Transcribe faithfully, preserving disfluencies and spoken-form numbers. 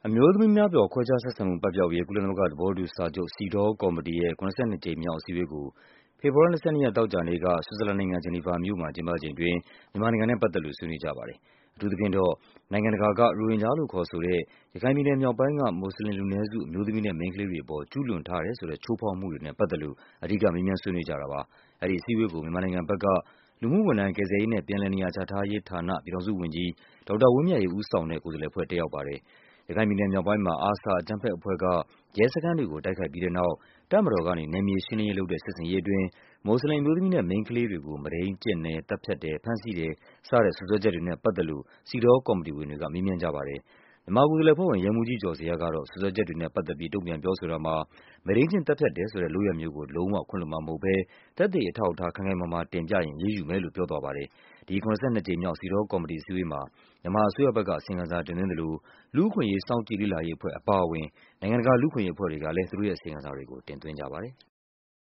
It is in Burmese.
အမျိုးသမီးများအပေါ် ခွဲခြားဆက်ဆံမှု ပပျောက်ရေး ကုလသမဂ္ဂ သဘောတူစာချုပ် စီဒေါ ကော်မတီရဲ့ ၇၂ ကြိမ်မြောက် အစည်းအဝေးကို ဖေဖော်ဝါရီလ ၂၂ ရက် သောကြာနေ့က ဆွစ်ဇာလန်နိုင်ငံ၊ ဂျီနီဗာမြို့မှာ ကျင်းပချိန်အတွင်း မြန်မာနိုင်ငံနဲ့ပတ်သက်လို့ ဆွေးနွေးကြပါတယ်။ အထူးသဖြင့်တော့ နိုင်ငံတကာက ရိုဟင်ဂျာလို့ခေါ်ဆိုတဲ့ ရခိုင်ပြည်နယ်မြောက်ပိုင်းက မွတ်ဆလင်လူနည်းစု အမျိုးသမီးနဲ့ မိန်းကလေးတွေအပေါ် ကျူးလွန်ထားတယ်ဆိုတဲ့ ချိုးဖောက်မှုတွေနဲ့ ပတ်သက်လို့ အဓိက မေးမြန်းဆွေးနွေးကြတာပါ။ အဲဒီအစည်းအဝေးကို မြန်မာနိုင်ငံဘက်က လူမှုဝန်ထမ်း၊ ကယ်ဆယ်ရေးနဲ့ ပြန်လည်နေရာချထားရေးဌာန ပြည်ထောင်စုဝန်ကြီး ဒေါက်တာဝင်းမြတ်အေး ဦးဆောင်တဲ့ ကိုယ်စားလှယ်အဖွဲ့ တက်ရောက်ပါတယ်။ ရခိုင်ပြည်နယ်မြောက်ပိုင်းမှာ ARSA အကြမ်းဖက်အဖွဲ့က ရဲစခန်းတွေကို တိုက်ခိုက်ပြီးတဲ့နောက် တပ်မတော်ကနေ နယ်မြေရှင်းလင်းရေးလုပ်တဲ့ စစ်ဆင်ရေးအတွင်း မွတ်ဆလင် အမျိုးသမီးနဲ့ မိန်းကလေးတွေကို မုဒိန်းကျင့်တယ်၊ သတ်ဖြတ်တယ်၊ ဖမ်းဆီးတယ် စတဲ့ စွပ်စွဲချက်တွေနဲ့ပတ်သက်လို့ စီဒေါ ကော်မတီဝင်တွေက မေးမြန်းကြပါတယ်။ မြန်မာကိုယ်စားလှယ်အဖွဲ့ဝင် ရဲမှူးကြီးကျော်ဇေယျကတော့ စွပ်စွဲချက်တွေနဲ့ပတ်သက်ပြီး တုန့်ပြန်ပြောဆိုတာမှာ မုဒိန်းကျင့် သတ်ဖြတ်တယ်ဆိုတဲ့ လုပ်ရပ်မျိုးကို လုံးဝ ခွင့်လွှတ်မှာမဟုတ်ဘဲ သက်သေအထောက်အထား ခိုင်ခိုင်မာမာတင်ပြရင် အရေးယူမယ်လို့ ပြောသွားပါတယ်။ ဒီ ၇၂ ကြိမ်မြောက် စီဒေါ ကော်မတီအစည်းအဝေးမှာ မြန်မာအစိုးရဘက်က အစီရင်ခံစာတင်သွင်းသလို လူ့အခွင့်အရေး စောင့်ကြည့်လေ့လာရေးအဖွဲ့ အပါအဝင် နိုင်ငံတကာ လူ့အခွင့်အရေးအဖွဲ့တွေကလည်း သူတို့ရဲ့ အစီရင်ခံစာတွေကို တင်သွင်းကြပါတယ်။